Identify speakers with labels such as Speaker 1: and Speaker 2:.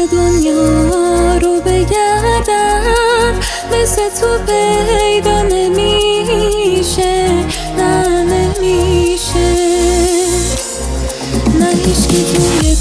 Speaker 1: دنیا رو بگردم مثل تو پیدا نمیشه، نه نمیشه، نه هیچکی توی